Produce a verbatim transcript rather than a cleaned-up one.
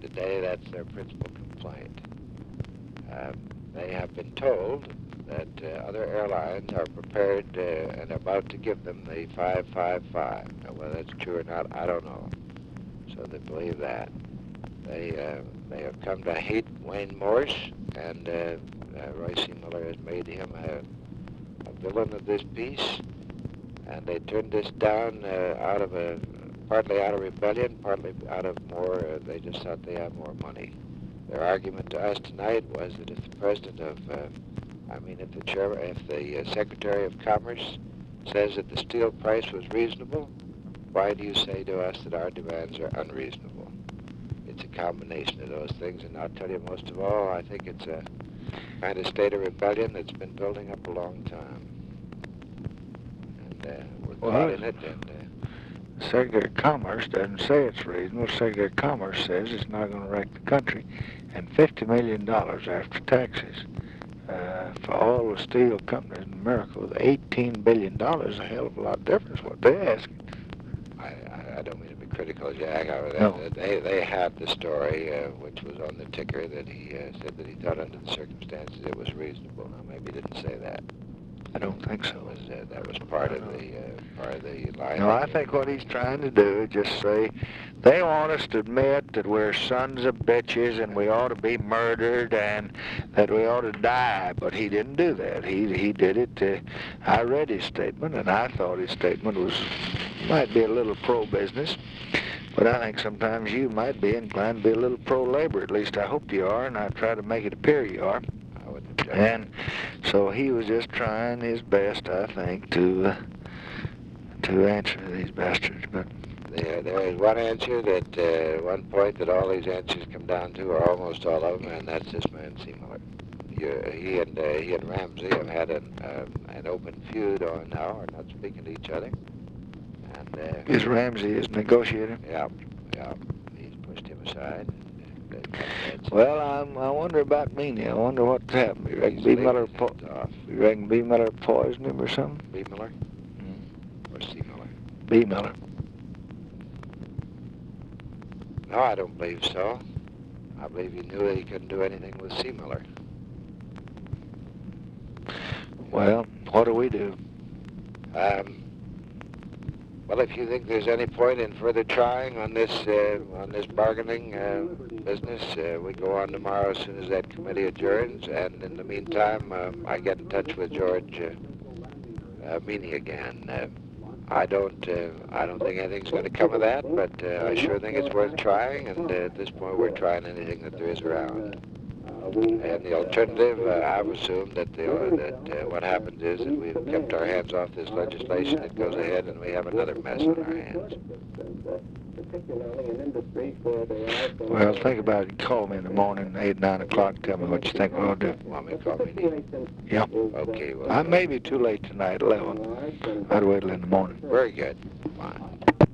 today. That's their principal complaint. Um, they have been told that uh, other airlines are prepared uh, and about to give them the five five five. Now, whether that's true or not, I don't know. So they believe that. They uh, they have come to hate Wayne Morse, and uh, uh, Roy C. Miller has made him a, a villain of this piece. And they turned this down uh, out of a, partly out of rebellion, partly out of more, uh, they just thought they had more money. Their argument to us tonight was that if the president of, uh, I mean, if the chair, if the uh, Secretary of Commerce says that the steel price was reasonable, why do you say to us that our demands are unreasonable? It's a combination of those things, and I'll tell you most of all, I think it's a kind of state of rebellion that's been building up a long time. And uh, we're Well, caught in it, and uh, Secretary of Commerce doesn't say it's reasonable. Secretary of Commerce says it's not going to wreck the country. And fifty million dollars after taxes uh, for all the steel companies in America with eighteen billion dollars, a hell of a lot difference what they ask. I, I, I don't mean to be critical, Jack. I, No. They, they had the story, uh, which was on the ticker, that he uh, said that he thought under the circumstances it was reasonable. Now, maybe he didn't say that. I don't think That so. was, uh, that was part of the, uh, part of the line. No, I think what he's trying to do is just say, they want us to admit that we're sons of bitches and we ought to be murdered and that we ought to die, but he didn't do that. He he did it. Uh, I read his statement, and I thought his statement was, might be a little pro-business, but I think sometimes you might be inclined to be a little pro-labor. At least I hope you are, and I try to make it appear you are. I wouldn't object. And so he was just trying his best, I think, to uh, to answer these bastards. But There, there is one answer that, uh, one point that all these answers come down to, or almost all of them, and that's this man, C. Miller. You, he and uh, he and Ramsey have had an um, an open feud on now, are not speaking to each other. And uh, is Ramsey his negotiator? yeah, yeah, he's pushed him aside. And, uh, that's- Well, I'm, I wonder about Meany. I wonder what's happened. You reckon he's B. leaving Miller, his po- hands off. you reckon B. Miller poisoned him or something? B. Miller or C. Miller? B. Miller. No, I don't believe so. I believe he knew that he couldn't do anything with C. Miller. Well, what do we do? Um, well, if you think there's any point in further trying on this uh, on this bargaining uh, business, uh, we go on tomorrow as soon as that committee adjourns. And in the meantime, um, I get in touch with George uh, uh, Meany again. Uh, I don't uh, I don't think anything's going to come of that, but uh, I sure think it's worth trying. And uh, at this point, we're trying anything that there is around. And the alternative, uh, I've assumed that the uh, that uh, what happens is that we've kept our hands off this legislation. It goes ahead, and we have another mess on our hands. Well, think about it. Call me in the morning, eight, nine o'clock. Tell me what you think we'll do. Want me to call me? Yeah. Okay. Well, I may be too late tonight, eleven. I'd wait till in the morning. very good. Fine.